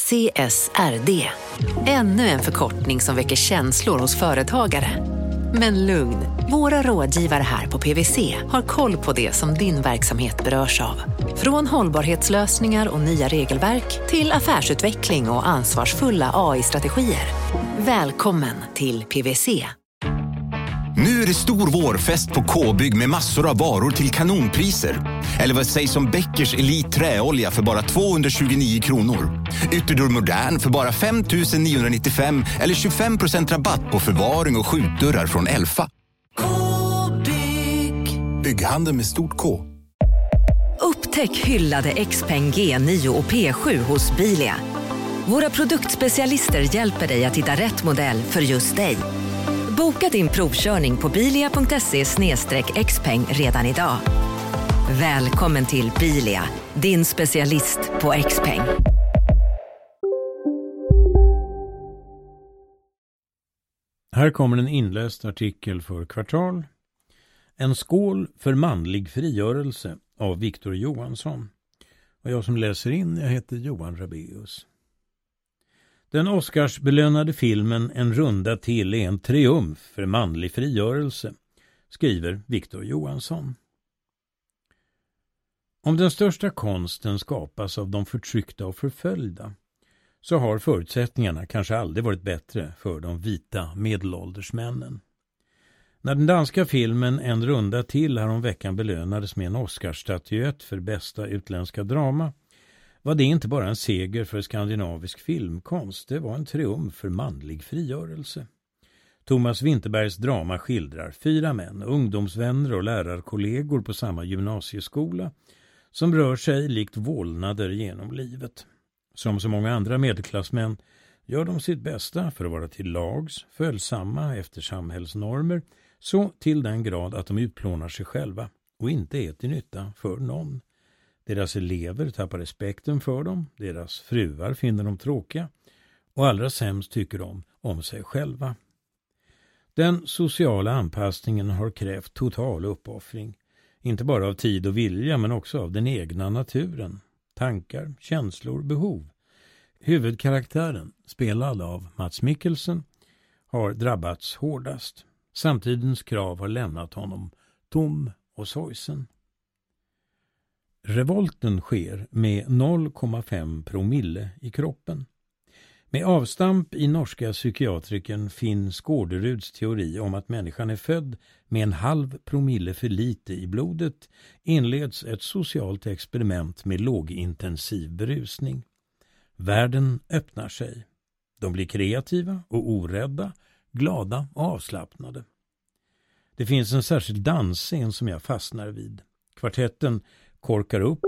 CSRD. Ännu en förkortning som väcker känslor hos företagare. Men lugn, våra rådgivare här på PwC har koll på det som din verksamhet berörs av. Från hållbarhetslösningar och nya regelverk till affärsutveckling och ansvarsfulla AI-strategier. Välkommen till PwC. Nu är det stor vårfest på K-bygg med massor av varor till kanonpriser. Eller vad sägs om Bäckers Elite träolja för bara 229 kronor. Ytterdörr Modern för bara 5 995 eller 25% rabatt på förvaring och skjutdörrar från Elfa. K-bygg. Bygghandel med stort K. Upptäck hyllade XPeng G9 och P7 hos Bilia. Våra produktspecialister hjälper dig att hitta rätt modell för just dig. Boka din provkörning på bilia.se/xpeng redan idag. Välkommen till Bilia, din specialist på XPeng. Här kommer en inläst artikel för Kvartal. En skål för manlig frigörelse av Viktor Johansson. Och jag som läser in, jag heter Johan Rabeus. Den Oscarsbelönade filmen En runda till är en triumf för manlig frigörelse, skriver Viktor Johansson. Om den största konsten skapas av de förtryckta och förföljda, så har förutsättningarna kanske aldrig varit bättre för de vita medelålders männen. När den danska filmen En runda till häromveckan belönades med en Oscarsstatyett för bästa utländska drama, var det inte bara en seger för skandinavisk filmkonst, det var en triumf för manlig frigörelse. Thomas Winterbergs drama skildrar 4 män, ungdomsvänner och lärarkollegor på samma gymnasieskola, som rör sig likt vålnader genom livet. Som så många andra medelklassmän gör de sitt bästa för att vara till lags, följsamma efter samhällsnormer, så till den grad att de utplånar sig själva och inte är till nytta för någon. Deras elever tappar respekten för dem, deras fruar finner dem tråkiga och allra sämst tycker de om sig själva. Den sociala anpassningen har krävt total uppoffring, inte bara av tid och vilja men också av den egna naturen, tankar, känslor, behov. Huvudkaraktären, spelad av Mats Mikkelsen, har drabbats hårdast. Samtidens krav har lämnat honom tom och sorgsen. Revolten sker med 0,5 promille i kroppen. Med avstamp i norska psykiatrikern Finn Skårderuds teori om att människan är född med 0,5 promille för lite i blodet inleds ett socialt experiment med lågintensiv berusning. Världen öppnar sig. De blir kreativa och orädda, glada och avslappnade. Det finns en särskild dansscen som jag fastnar vid. Kvartetten korkar upp.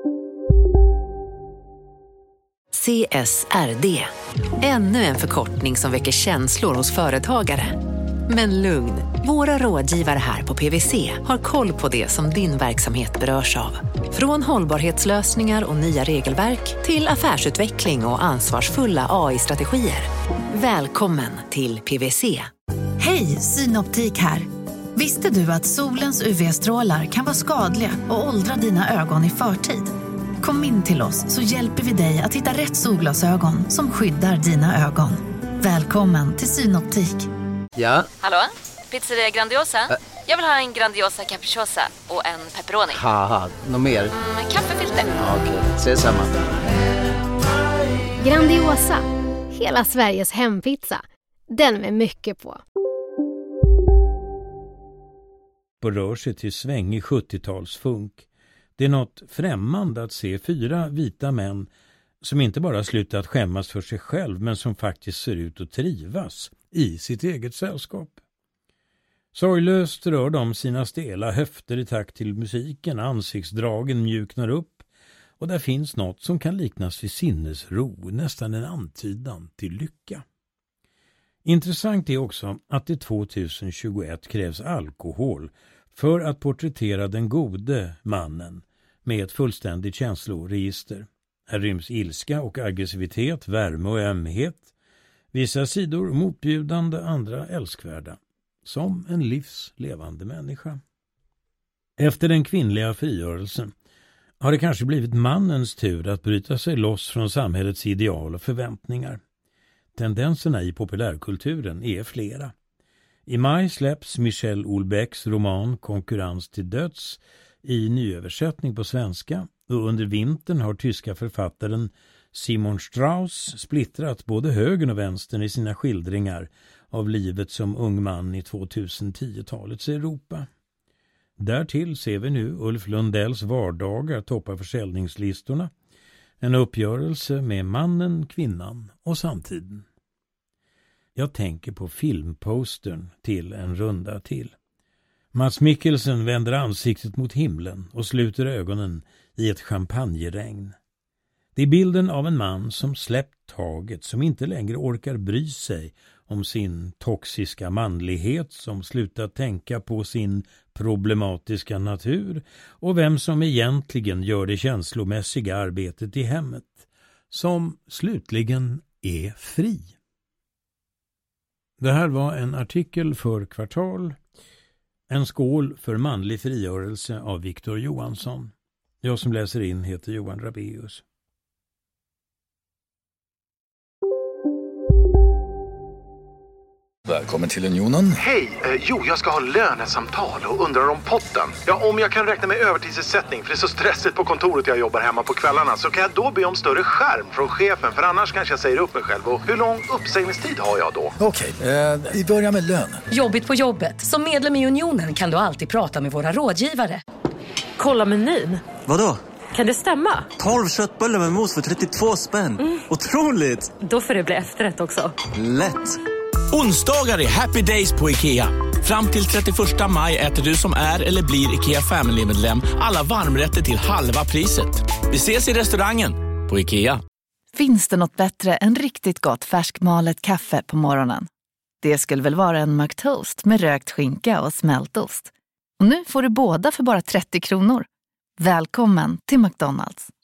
CSRD. Ännu en förkortning som väcker känslor hos företagare. Men lugn, våra rådgivare här på PwC har koll på det som din verksamhet berörs av. Från hållbarhetslösningar och nya regelverk till affärsutveckling och ansvarsfulla AI-strategier. Välkommen till PwC. Hej, Synoptik här. Visste du att solens UV-strålar kan vara skadliga och åldra dina ögon i förtid? Kom in till oss så hjälper vi dig att hitta rätt solglasögon som skyddar dina ögon. Välkommen till Synoptik. Ja? Hallå? Pizzeria Grandiosa? Jag vill ha en Grandiosa capriciosa och en pepperoni. Haha, något mer? Kaffefilter. Ja, okej, ses samma. Grandiosa, hela Sveriges hempizza. Den med mycket på. Rör sig till svängig 70-talsfunk. Det är något främmande att se 4 vita män som inte bara slutat skämmas för sig själv men som faktiskt ser ut att trivas i sitt eget sällskap. Sorglöst rör de sina stela höfter i takt till musiken, ansiktsdragen mjuknar upp och där finns något som kan liknas vid sinnesro, nästan en antydan till lycka. Intressant är också att det 2021 krävs alkohol för att porträttera den gode mannen med ett fullständigt känsloregister. Här ryms ilska och aggressivitet, värme och ömhet. Vissa sidor motbjudande, andra älskvärda. Som en livslevande människa. Efter den kvinnliga frigörelsen har det kanske blivit mannens tur att bryta sig loss från samhällets ideal och förväntningar. Tendenserna i populärkulturen är flera. I maj släpps Michel Houellebecqs roman Konkurrens till döds i nyöversättning på svenska, och under vintern har tyska författaren Simon Strauss splittrat både högern och vänstern i sina skildringar av livet som ung man i 2010-talets Europa. Därtill ser vi nu Ulf Lundells vardagar toppa försäljningslistorna. En uppgörelse med mannen, kvinnan och samtiden. Jag tänker på filmpostern till En runda till. Mats Mikkelsen vänder ansiktet mot himlen och sluter ögonen i ett champagneregn. Det är bilden av en man som släppt taget, som inte längre orkar bry sig om sin toxiska manlighet, som slutat tänka på sin problematiska natur och vem som egentligen gör det känslomässiga arbetet i hemmet, som slutligen är fri. Det här var en artikel för Kvartal, en skål för manlig frigörelse av Viktor Johansson. Jag som läser in heter Johan Rabeus. Välkommen till Unionen. Hej, jag ska ha lönesamtal och undrar om potten. Ja, om jag kan räkna med övertidsersättning för det är så stressigt på kontoret jag jobbar hemma på kvällarna, så kan jag då be om större skärm från chefen, för annars kanske jag säger upp mig själv. Och hur lång uppsägningstid har jag då? Okej, vi börjar med lön. Jobbigt på jobbet. Som medlem i Unionen kan du alltid prata med våra rådgivare. Kolla menyn. Vadå? Kan det stämma? 12 köttbullar med mos för 32 spänn. Otroligt! Då får det bli efterrätt också. Lätt! Onsdagar är happy days på IKEA. Fram till 31 maj äter du som är eller blir IKEA Family-medlem alla varmrätter till halva priset. Vi ses i restaurangen på IKEA. Finns det något bättre än riktigt gott färskmalet kaffe på morgonen? Det skulle väl vara en McToast med rökt skinka och smältost. Och nu får du båda för bara 30 kronor. Välkommen till McDonald's.